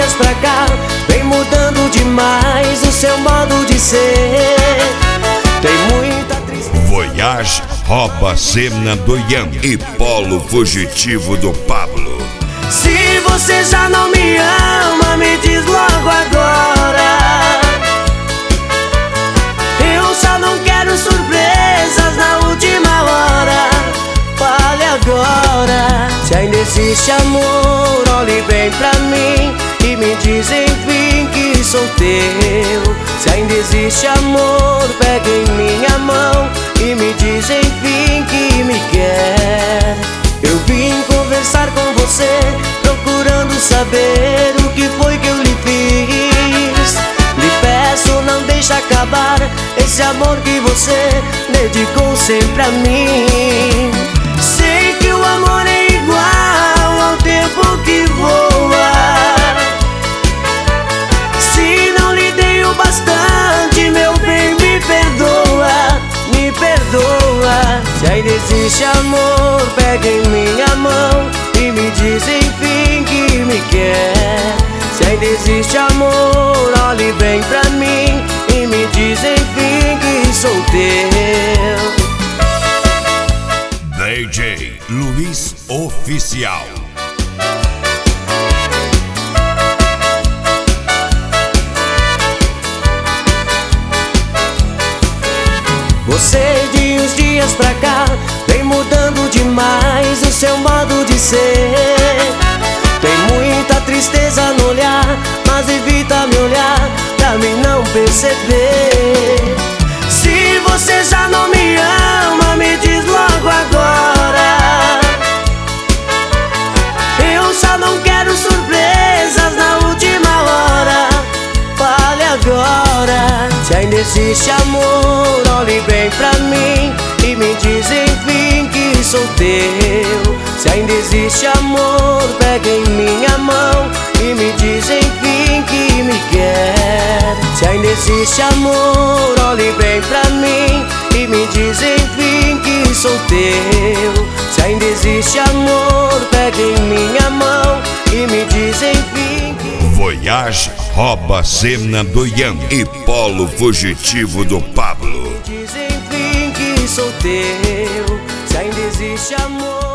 dias pra cá vem mudando demais o seu modo de ser. Tem muita tristeza. Voyage rouba cena do Ian e Polo fugitivo do Pablo. Se você já não me ama, me diz logo agora. Eu só não quero surpresas na última hora. Fale agora. Se ainda existe amor, olhe bem pra mim e me diz enfim que sou teu. Se ainda existe amor, pega em minha mão e me diz enfim que me quer. Eu vim conversar com você, procurando saber o que foi que eu lhe fiz. Lhe peço, não deixe acabar esse amor que você dedicou sempre a mim. Sei que o amor é igual ao tempo que voa. Se não lhe dei o bastante, meu bem, me perdoa, me perdoa. Se ainda existe amor, pega em minha mão e me diz enfim que me quer. Se ainda existe amor, olhe bem pra mim e me diz enfim que sou teu. DJ Luiz Oficial. Você de uns dias pra cá vem mudando demais o seu modo de ser. Tem muita tristeza no olhar, mas evita me olhar pra mim não perceber. Se você já não me ama, me diz logo agora. Eu só não quero surpresas na última hora. Fale agora. Se ainda existe amor, olhe bem pra mim e me diz enfim que sou teu. Se ainda existe amor, pega em minha mão e me diz enfim que me quer. Se ainda existe amor, olhe bem pra mim e me diz enfim que sou teu. Se ainda existe amor, pega em minha mão e me diz enfim que... Voyage rouba cena do Ian e Polo fugitivo do Pablo. Me diz enfim que sou teu. Se ainda existe amor.